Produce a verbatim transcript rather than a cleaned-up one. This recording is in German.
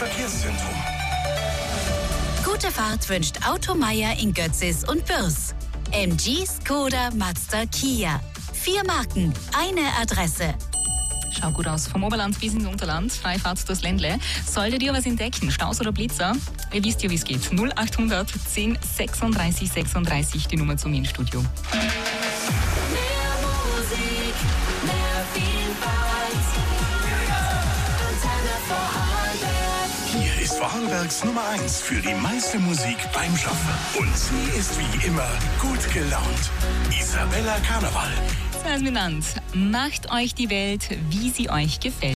Verkehrszentrum. Gute Fahrt wünscht Automeier in Götzis und Bürs. M G, Skoda, Mazda, Kia. Vier Marken, eine Adresse. Schaut gut aus. Vom Oberland bis ins Unterland. Freifahrt durchs Ländle. Solltet ihr was entdecken? Staus oder Blitzer? Ihr wisst ja, wie es geht. null acht hundert zehn sechsunddreißig sechsunddreißig, die Nummer zum Studio. Mehr Musik, mehr Vielfalt. Antenne Vorarlberg. Hier ist Vorarlbergs Nummer eins für die meiste Musik beim Schaffen. Und sie ist wie immer gut gelaunt. Isabella Karneval. Also miteinander. Macht euch die Welt, wie sie euch gefällt.